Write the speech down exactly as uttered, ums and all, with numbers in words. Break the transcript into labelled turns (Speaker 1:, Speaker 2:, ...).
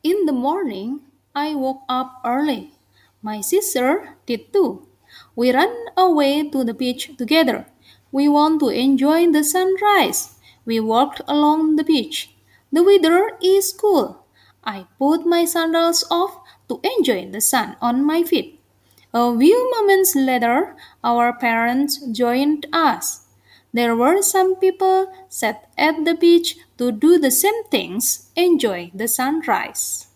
Speaker 1: In the morning, I woke up early. My sister did too. We ran away to the beach together. We want to enjoy the sunrise. We walked along the beach. The weather is cool. I put my sandals off to enjoy the sun on my feet. A few moments later, our parents joined us. There were some people sat at the beach to do the same things, enjoy the sunrise.